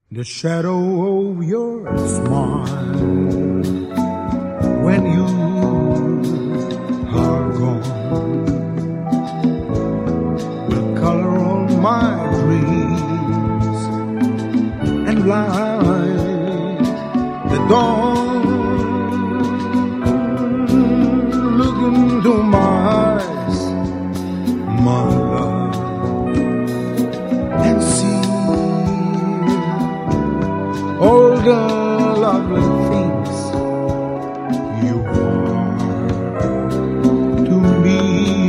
The shadow of your smile when you are gone will color all my dreams and light the dawn. Look into my eyes, my love, and see all the lovely things you are to me.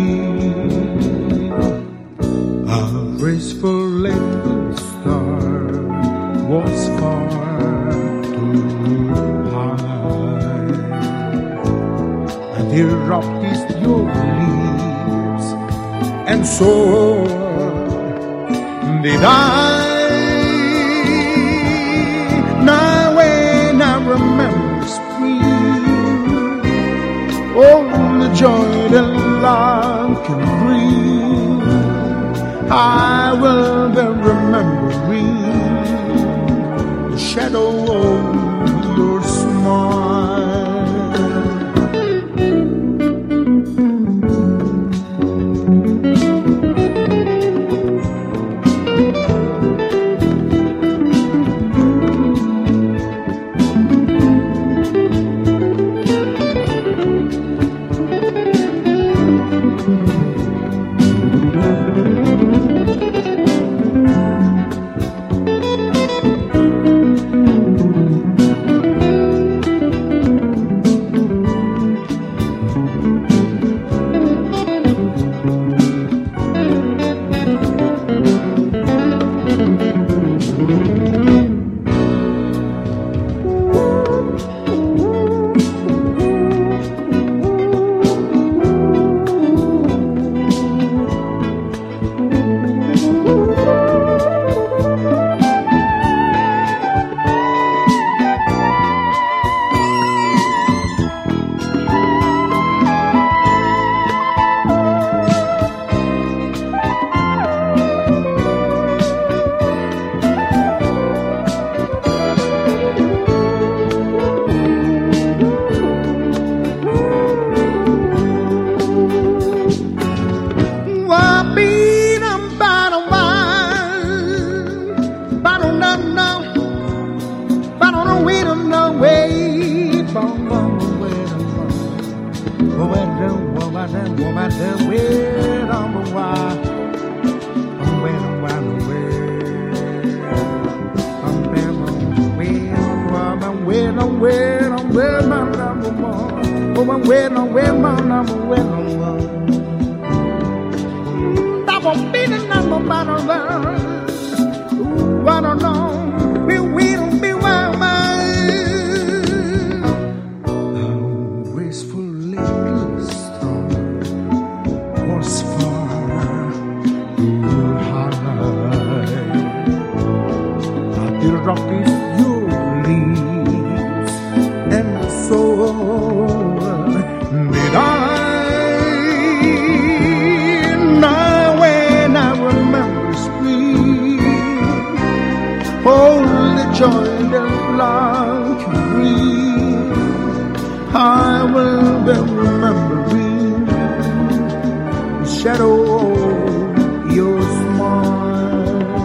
A graceful little star was far too high, and he rubbed his your lips, and so did I. Now when I remember spring, oh, the joy that love can bring, I will be remembering the shadow of your smile.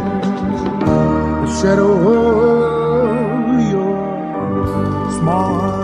Shadow of your smile.